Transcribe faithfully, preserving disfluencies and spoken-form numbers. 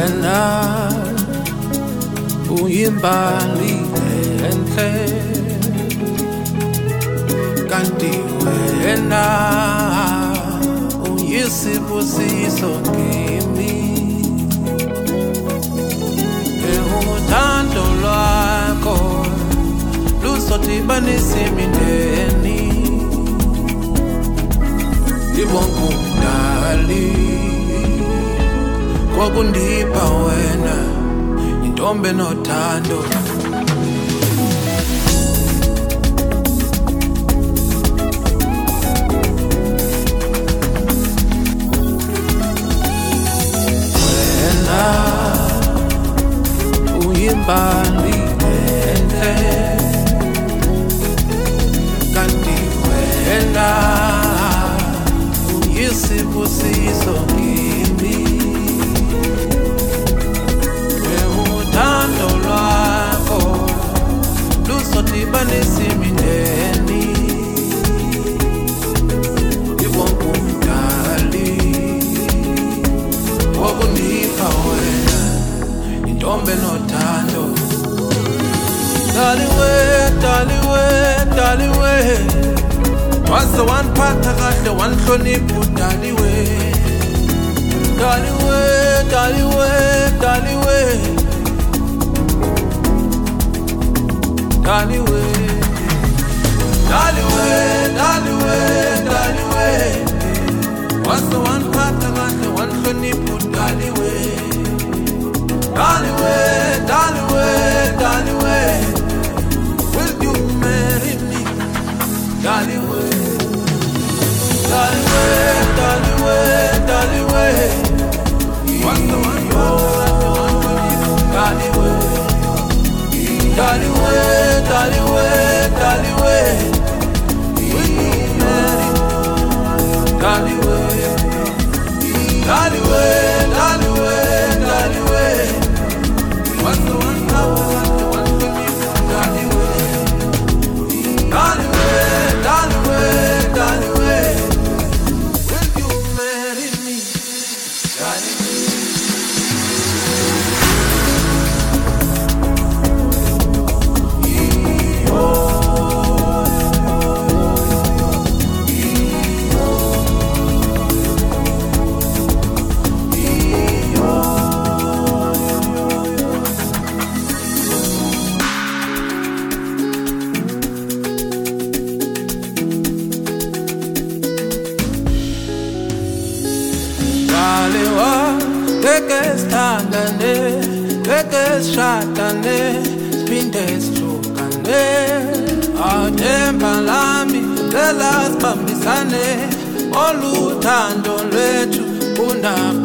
wena uyimbali enhle kanti wena uyisibusiso kimi uthando lwakho luzotibanisa imindeni ibonke umdali kokundipha wena intombi enothando wena uyimbali enhle kanti wena uyisibusiso kimi uthando lwakho luzotibanisa imindeni ibonke umdali wokundipha wena intombi enothando daliwe daliwe daliwe waze waniphatha kahle wanihlonipha udaliwe daliwe daliwe daliwe daliwe daliwe daliwe daliwe waze waniphatha kahle wanihlonipha udaliwe daliwe daliwe daliwe will you marry me daliwe daliwe daliwe daliwe waze waniphatha kahle wanihlonipha daliwe daliwe daliwe daliwe will you marry me daliwe daliwe daliwe daliwe waze waniphatha kahle wanihlonipha daliwe daliwe daliwe daliwe will you marry me daliwe Leke sithandane, leke sishadane, siphinde sihlukane. Awuthemba lami, cela sibambisane, oluthando lwethu unabo